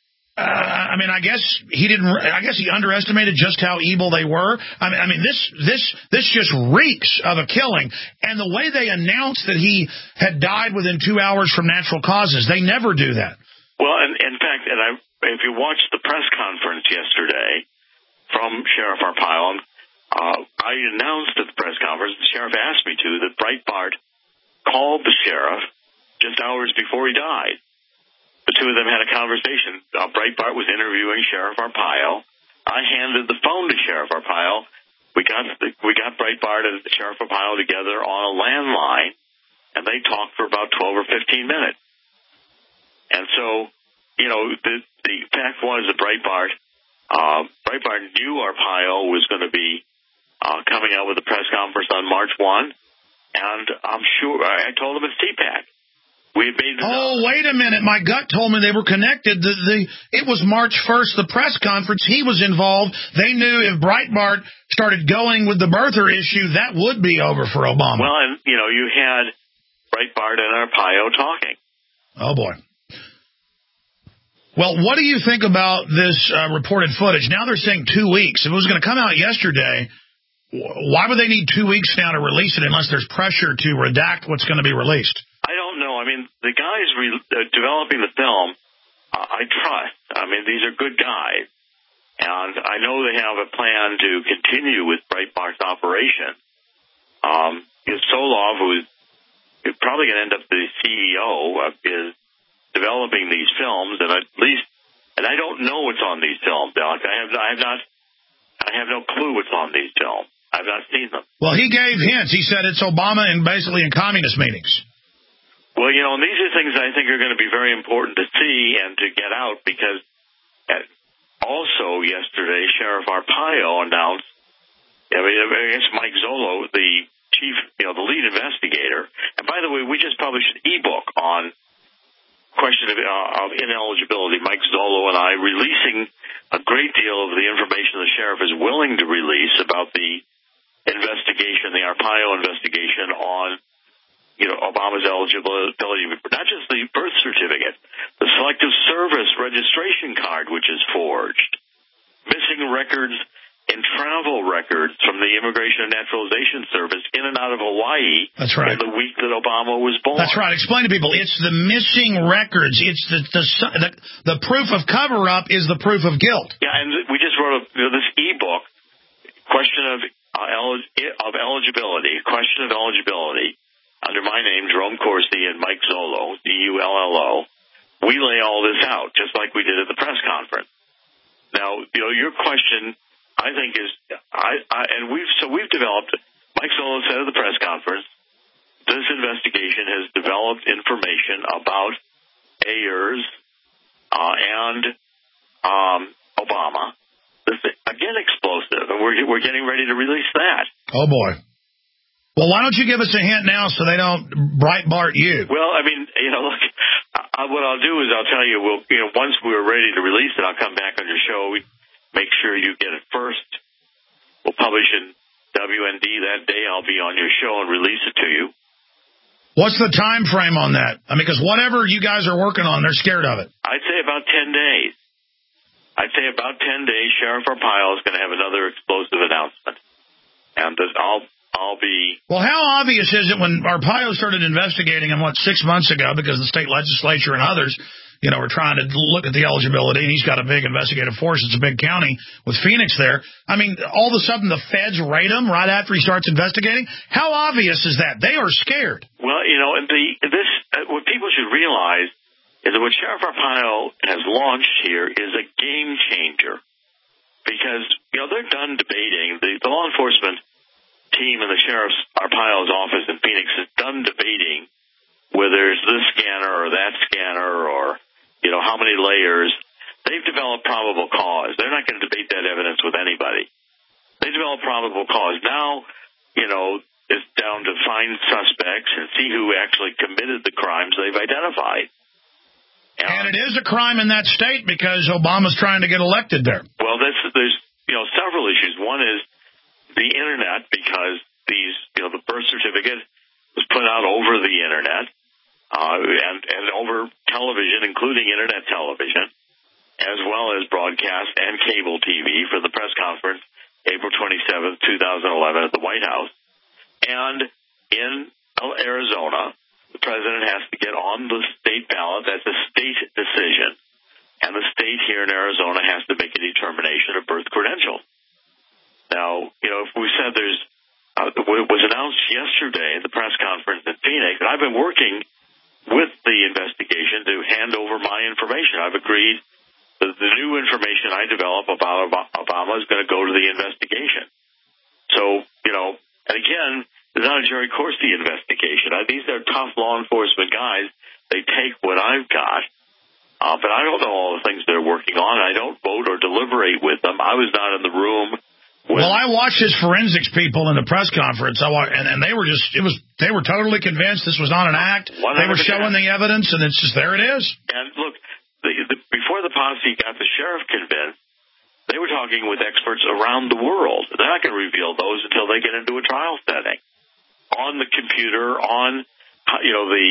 I guess he underestimated just how evil they were. This just reeks of a killing. And the way they announced that he had died within 2 hours from natural causes, they never do that. Well, in fact, if you watched the press conference yesterday from Sheriff Arpaio, I announced at the press conference, the sheriff asked me to, that Breitbart called the sheriff just hours before he died. The two of them had a conversation. Breitbart was interviewing Sheriff Arpaio. I handed the phone to Sheriff Arpaio. We got Breitbart and Sheriff Arpaio together on a landline, and they talked for about 12 or 15 minutes. And so, the fact was that Breitbart knew Arpaio was going to be coming out with a press conference on March 1, and I'm sure I told him it's CPAC. Wait a minute. My gut told me they were connected. It was March 1st, the press conference. He was involved. They knew if Breitbart started going with the birther issue, that would be over for Obama. Well, and, you had Breitbart and Arpaio talking. Oh, boy. Well, what do you think about this reported footage? Now they're saying 2 weeks. If it was going to come out yesterday, why would they need 2 weeks now to release it unless there's pressure to redact what's going to be released? I don't know. I mean, the guys developing the film, I trust. I mean, these are good guys. And I know they have a plan to continue with Breitbart's operation. Solov, who is probably going to end up the CEO, is developing these films, and I don't know what's on these films, Doc. I have no clue what's on these films. I've not seen them. Well, he gave hints. He said it's Obama and basically in communist meetings. Well, and these are things I think are going to be very important to see and to get out, because also yesterday, Sheriff Arpaio announced, I guess Mike Zollo, the chief, the lead investigator, and by the way, we just published an e-book on question of ineligibility. Mike Zollo and I releasing a great deal of the information the sheriff is willing to release about the investigation, the Arpaio investigation on, Obama's eligibility, not just the birth certificate, the Selective Service registration card, which is forged, missing records and travel records from the Immigration and Naturalization Service in and out of Hawaii. That's right. In the week that Obama was born. That's right. Explain to people. It's the missing records. It's the proof of cover-up is the proof of guilt. Yeah, and we just wrote this e-book, question of eligibility, question of eligibility, under my name, Jerome Corsi, and Mike Zollo, D-U-L-L-O. We lay all this out, just like we did at the press conference. Now, your question, I think, is, we've developed, Mike Zollo said at the press conference, this investigation has developed information about Ayers and Obama. This, again, explosive, and we're getting ready to release that. Oh, boy. Well, why don't you give us a hint now so they don't Breitbart you? Well, I mean, look, what I'll do is I'll tell you, once we're ready to release it, I'll come back on your show. We make sure you get it first. We'll publish in WND that day. I'll be on your show and release it to you. What's the time frame on that? I mean, because whatever you guys are working on, they're scared of it. I'd say about 10 days. Sheriff Arpaio is going to have another explosive announcement. And I'll be... Well, how obvious is it when Arpaio started investigating him, 6 months ago, because the state legislature and others, were trying to look at the eligibility, and he's got a big investigative force. It's a big county with Phoenix there. I mean, all of a sudden the feds raid him right after he starts investigating? How obvious is that? They are scared. Well, what people should realize is that what Sheriff Arpaio has launched here is a game changer. Because, they're done debating. The law enforcement team in the Sheriff Arpaio's office in Phoenix is done debating whether it's this scanner or that scanner or, how many layers. They've developed probable cause. They're not going to debate that evidence with anybody. They developed probable cause. Now, it's down to find suspects and see who actually committed the crimes they've identified. And it is a crime in that state because Obama's trying to get elected there. Well, there's several issues. One is the Internet, because the birth certificate was put out over the Internet and over television, including Internet television, as well as broadcast and cable TV for the press conference April 27th, 2011 at the White House. And in Arizona, the president has to get on the state ballot. That's a state decision. And the state here in Arizona has to make a determination of birth credentials. Now, if we said it was announced yesterday at the press conference in Phoenix, and I've been working with the investigation to hand over my information. I've agreed that the new information I develop about Obama is going to go to the investigation. So, and again, it's not a Jerry Corsi investigation. These are tough law enforcement guys. They take what I've got. But I don't know all the things they're working on. I don't vote or deliberate with them. I was not in the room. Well, I watched his forensics people in the press conference, and they were they were totally convinced this was not an act. 100%. They were showing the evidence, and it's just, there it is. And look, before the posse got the sheriff convinced, they were talking with experts around the world. They're not going to reveal those until they get into a trial setting. On the computer, on, the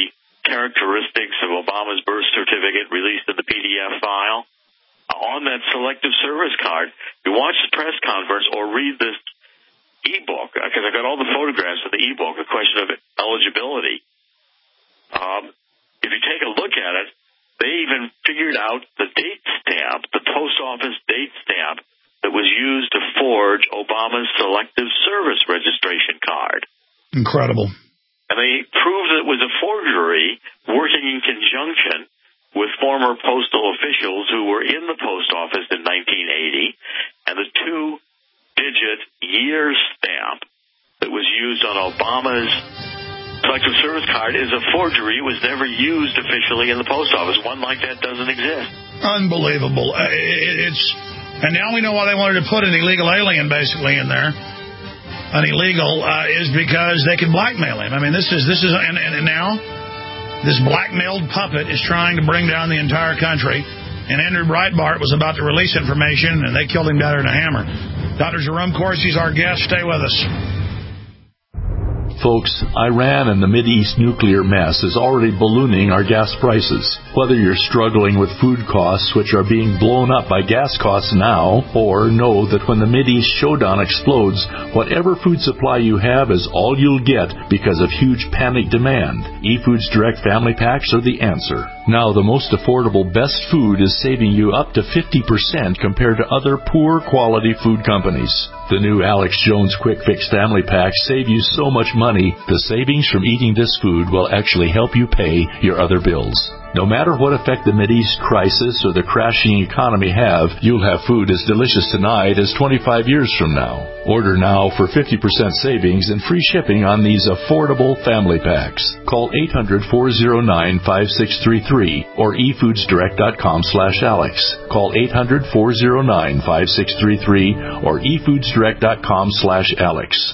characteristics of Obama's birth certificate released in the PDF file. On that selective service card, you watch the press conference or read this e-book, because I got all the photographs of the e-book, a question of eligibility. If you take a look at it, they even figured out the date stamp, the post office date stamp that was used to forge Obama's selective service registration card. Incredible. And they proved that it was a forgery working in conjunction with former postal officials who were in the post office in 1980, and the 2-digit year stamp that was used on Obama's selective service card is a forgery. It was never used officially in the post office. One like that doesn't exist. Unbelievable. And now we know why they wanted to put an illegal alien basically in there. An illegal is because they can blackmail him. I mean, this is and now this blackmailed puppet is trying to bring down the entire country. And Andrew Breitbart was about to release information, and they killed him down in a hammer. Dr. Jerome Corsi is our guest. Stay with us. Folks, Iran and the Mideast nuclear mess is already ballooning our gas prices. Whether you're struggling with food costs, which are being blown up by gas costs now, or know that when the Mideast showdown explodes, whatever food supply you have is all you'll get because of huge panic demand, eFoods Direct Family Packs are the answer. Now, the most affordable best food is saving you up to 50% compared to other poor quality food companies. The new Alex Jones Quick Fix Family Packs save you so much money, the savings from eating this food will actually help you pay your other bills. No matter what effect the Mideast crisis or the crashing economy have, you'll have food as delicious tonight as 25 years from now. Order now for 50% savings and free shipping on these affordable family packs. Call 800-409-5633 or efoodsdirect.com/Alex. Call 800-409-5633 or efoodsdirect.com/Alex.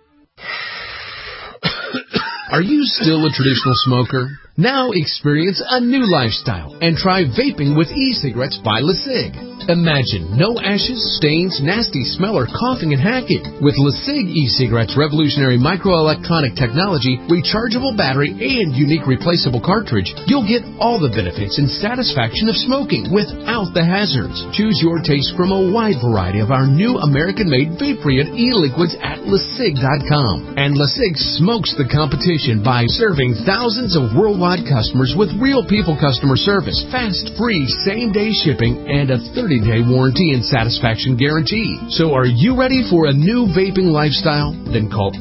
Are you still a traditional smoker? Now experience a new lifestyle and try vaping with e-cigarettes by LeSig. Imagine no ashes, stains, nasty smell, or coughing and hacking. With LeSig e-cigarettes' revolutionary microelectronic technology, rechargeable battery, and unique replaceable cartridge, you'll get all the benefits and satisfaction of smoking without the hazards. Choose your taste from a wide variety of our new American-made vape-free e-liquids at LeSig.com. And LeSig smokes the competition by serving thousands of worldwide customers with real people customer service, fast, free, same-day shipping, and a 30-day warranty and satisfaction guarantee. So are you ready for a new vaping lifestyle? Then call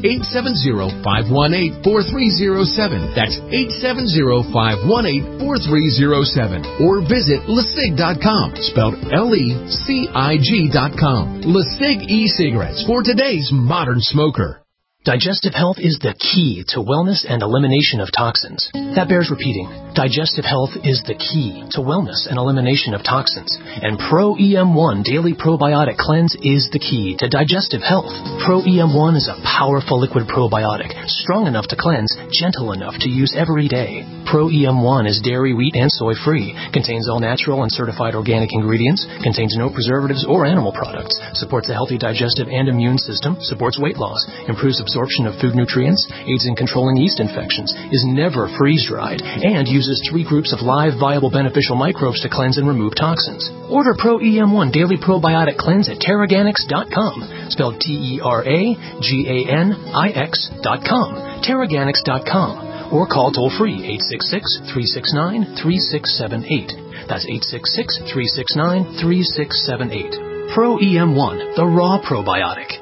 870-518-4307. That's 870-518-4307. Or visit LeSig.com, spelled LECIG.com. LeSig e-cigarettes for today's modern smoker. Digestive health is the key to wellness and elimination of toxins. That bears repeating. Digestive health is the key to wellness and elimination of toxins. And Pro EM1 Daily Probiotic Cleanse is the key to digestive health. Pro EM1 is a powerful liquid probiotic, strong enough to cleanse, gentle enough to use every day. Pro EM1 is dairy, wheat, and soy-free, contains all natural and certified organic ingredients, contains no preservatives or animal products, supports a healthy digestive and immune system, supports weight loss, improves absorption of food nutrients, aids in controlling yeast infections, is never freeze-dried, and uses 3 groups of live, viable, beneficial microbes to cleanse and remove toxins. Order Pro EM1 Daily Probiotic Cleanse at Teraganix.com, spelled TERAGANIX.com, Teraganix.com, or call toll-free 866-369-3678. That's 866-369-3678. Pro EM1, the raw probiotic.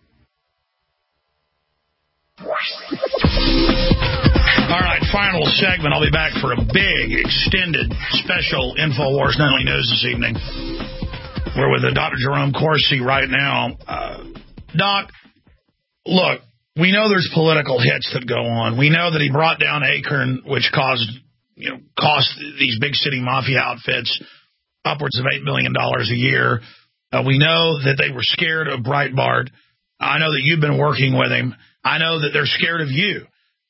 All right, final segment. I'll be back for a big, extended, special InfoWars Nightly News this evening. We're with Dr. Jerome Corsi right now. Doc, look, we know there's political hits that go on. We know that he brought down Acorn, which cost these big city mafia outfits upwards of $8 million a year. We know that they were scared of Breitbart. I know that you've been working with him. I know that they're scared of you.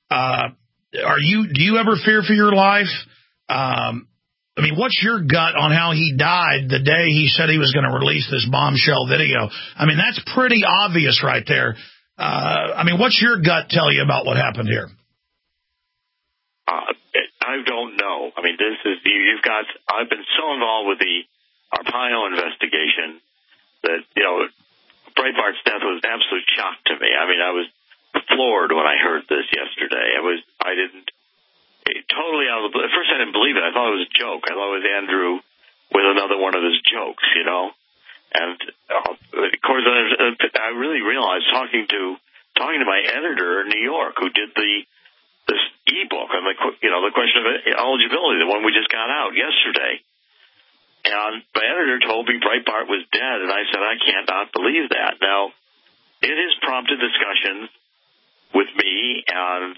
Do you ever fear for your life? I mean, what's your gut on how he died the day he said he was going to release this bombshell video? I mean, that's pretty obvious right there. I mean, what's your gut tell you about what happened here? I I don't know. I mean, I've been so involved with the Arpaio investigation that, Breitbart's death was an absolute shock to me. I mean, I was floored when I heard this yesterday. Totally out of the blue. At first I didn't believe it. I thought it was a joke. I thought it was Andrew with another one of his jokes, And, of course, I really realized talking to my editor in New York who did this e-book on the question of eligibility, the one we just got out yesterday. And my editor told me Breitbart was dead, and I said, I can't not believe that. Now, it has prompted discussions with me and,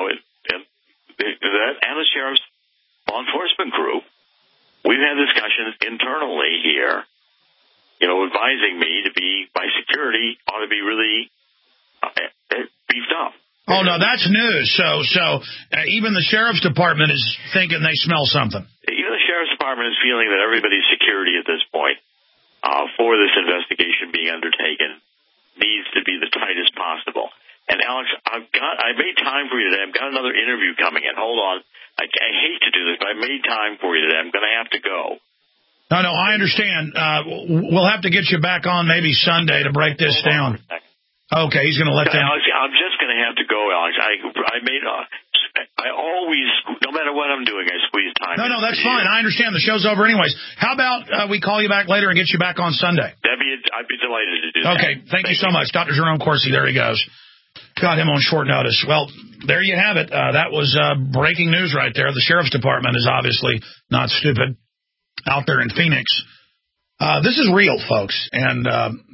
and the sheriff's law enforcement group. We've had discussions internally here, advising me my security ought to be really beefed up. Oh, no, that's news. So even the sheriff's department is thinking they smell something. Even the sheriff's department is feeling that everybody's security at this point for this investigation being undertaken needs to be the tightest possible. And, Alex, I made time for you today. I've got another interview coming in. Hold on. I hate to do this, but I made time for you today. I'm going to have to go. No, I understand. We'll have to get you back on maybe Sunday to break this down. Okay, he's going to let them. Alex, I'm just going to have to go, Alex. I always, no matter what I'm doing, I squeeze time. No, that's fine. I understand. The show's over anyways. How about we call you back later and get you back on Sunday? I'd be delighted to do that. Okay, thank you so much. Dr. Jerome Corsi, there he goes. Got him on short notice. Well, there you have it. That was breaking news right there. The sheriff's department is obviously not stupid out there in Phoenix. This is real, folks, and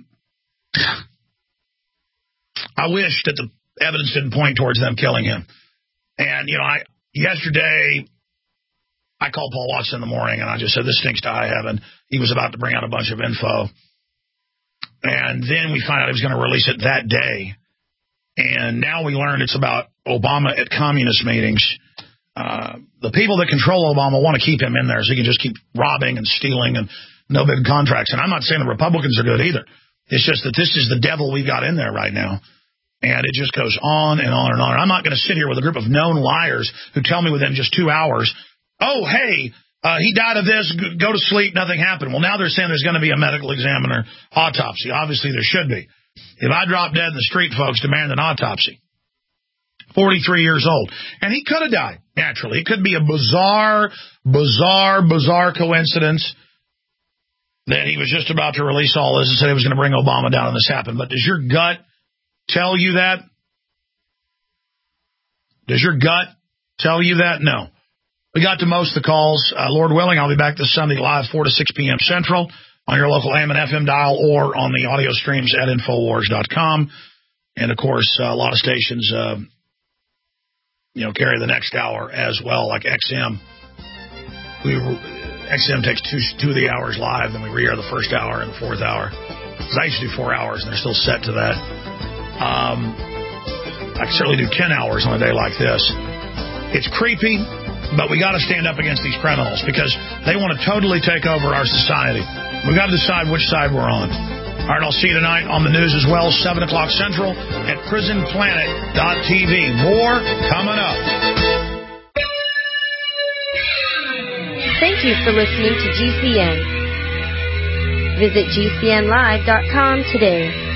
I wish that the evidence didn't point towards them killing him. And, yesterday I called Paul Watson in the morning, and I just said, this stinks to high heaven. He was about to bring out a bunch of info. And then we find out he was going to release it that day. And now we learn it's about Obama at communist meetings. The people that control Obama want to keep him in there so he can just keep robbing and stealing and no bid contracts. And I'm not saying the Republicans are good either. It's just that this is the devil we've got in there right now. And it just goes on and on and on. And I'm not going to sit here with a group of known liars who tell me within just 2 hours, oh, hey, he died of this, go to sleep, nothing happened. Well, now they're saying there's going to be a medical examiner autopsy. Obviously, there should be. If I drop dead in the street, folks, demand an autopsy. 43 years old. And he could have died, naturally. It could be a bizarre coincidence that he was just about to release all this and said he was going to bring Obama down and this happened. But does your gut tell you that? Does your gut tell you that? No. We got to most of the calls. Lord willing, I'll be back this Sunday live 4 to 6 p.m. Central on your local AM and FM dial or on the audio streams at Infowars.com. And, of course, a lot of stations, carry the next hour as well, like XM. XM takes two of the hours live, then we re-air the first hour and the fourth hour. Because I used to do 4 hours, and they're still set to that. I can certainly do 10 hours on a day like this. It's creepy, but we got to stand up against these criminals because they want to totally take over our society. We've got to decide which side we're on. All right, I'll see you tonight on the news as well, 7 o'clock Central at prisonplanet.tv. More coming up. Thank you for listening to GCN. Visit GCNlive.com today.